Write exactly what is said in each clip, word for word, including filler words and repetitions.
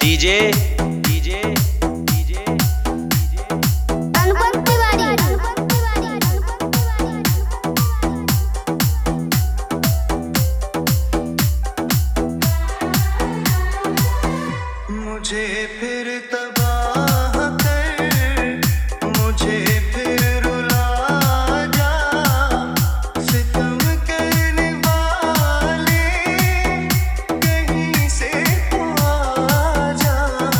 DJ DJ DJ Anupam Tiwari. मुझे फिर तबाह कर, मुझे फिर रुला जा, सितम करने वाले कहीं से तो आ जा।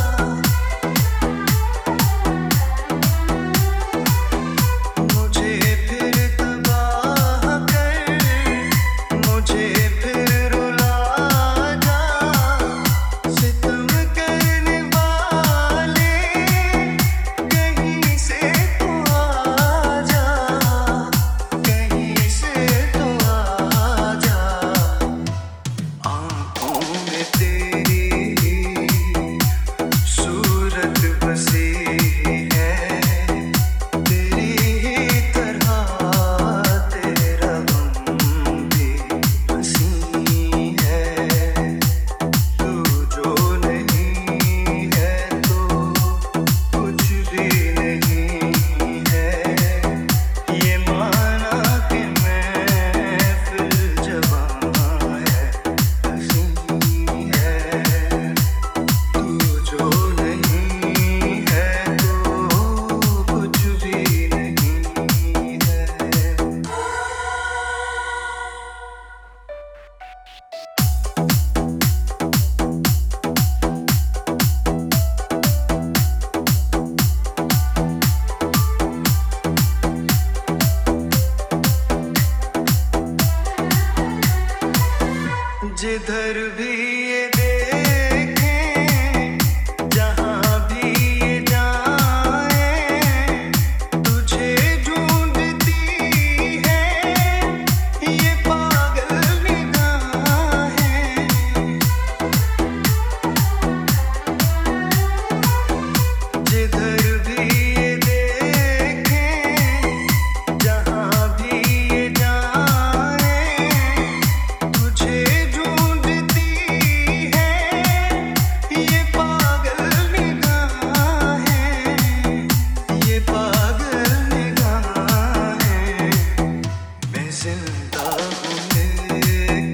मुझे फिर तबाह कर, मुझे फिर रुला जा, सितम करने वाले कहीं से तो आ जा, कहीं से तो आ जा। आँखों में तेरी सूरत बसी है, तेरी ही तरह तेरा गम भी हंसी है। तू जो नहीं है तो कुछ भी नहीं है, ये माना कि मैं फिर जवां है, हंसी है। तू जो नहीं है तो कुछ भी नहीं है। जिधर भी ये देखें, जहाँ भी ये जाएं, तुझे ढूंढती है ये पागल निगाहें। जिधर भी ये देखें, जहाँ भी ये जाएं, तुझे ढूंढती है ये पागल निगाहें, ये पागल निगाहें। मैं जिंदा हूँ लेकिन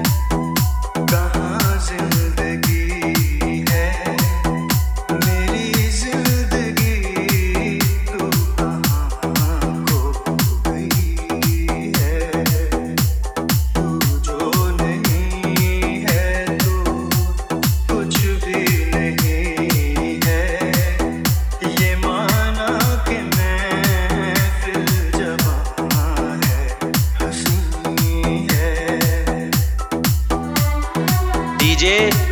कहाँ जिंदगी है, मेरी जिंदगी तू कहाँ खो गई है। तू जो नहीं है तो कुछ भी नहीं है, ये माना कि मैं फिर जवां है, हंसी है। डीजे